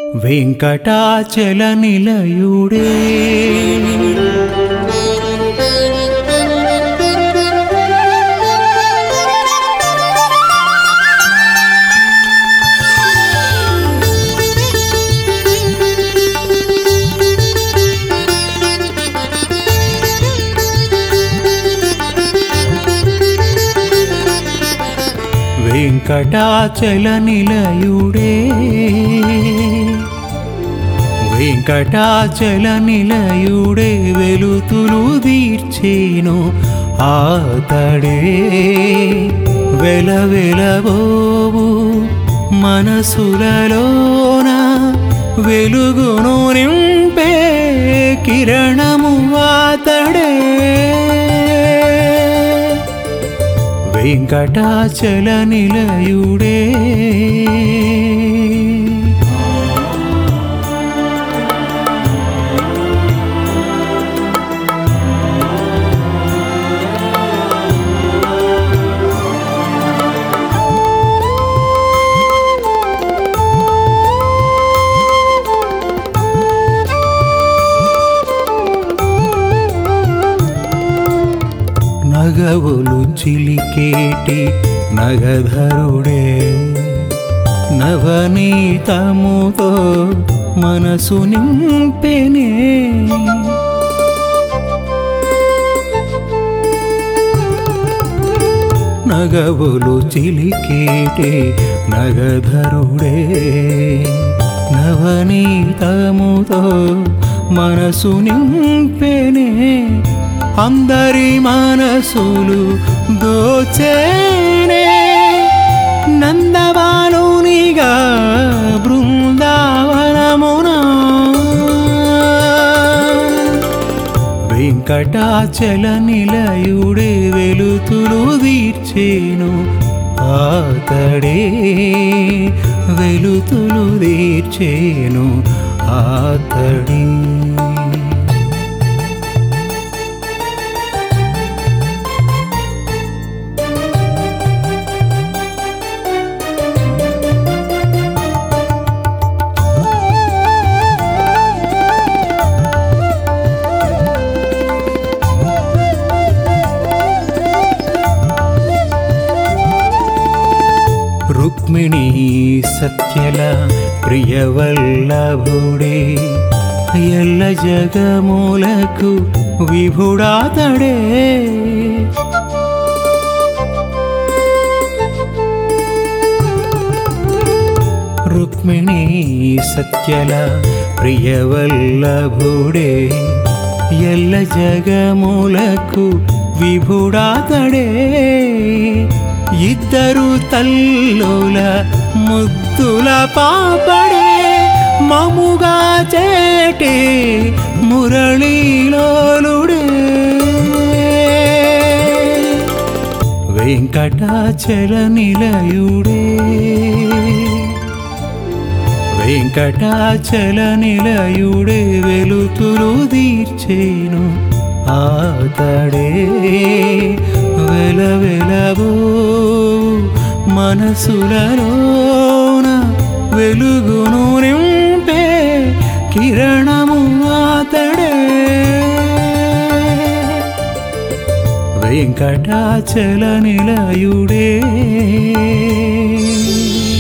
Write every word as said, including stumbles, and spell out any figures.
వెంకటాచల నిలయుడే వెంకటాచల నిలయుడే వెంకటాచల నిలయుడే వెలుతులు దీర్చేను ఆతడే వెలవెలబోవు మనసులలోన వెలుగును నింపే కిరణము ఆతడే వెంకటాచల నిలయుడే నగవులు చిలికేటి నగధరుడే నవనీతముతో మనసు నింపెనే నగవులు చిలికేటి నగధరుడే నవనీతముతో మనసు నింపెనే అందరి మనసులు దోచేనే నందవానునిగా బృందావనమున వెంకటాచల నిలయుడే వెలుతులు దీర్చేను ఆతడే వెలుతులు దీర్చేను ఆతడే రుక్మిణీ సత్యల ప్రియవల్లభుడే ఎల్ల జగములకు విభుడాతడే రుక్మిణీ సత్యల ప్రియవల్లభుడే ఎల్ల జగములకు విభుడాతడే ఇద్దరు తల్లుల ముద్దుల పాపడే మముగా చేటే మురళీలోలుడే వెంకటాచల నిలయుడే వెంకటాచల నిలయుడే వెలుతులు దీర్చేను ఆతడే వెలవెలబో మనసులలోన వెలుగును నింపే కిరణము ఆతడే వెంకటాచల నిలయుడే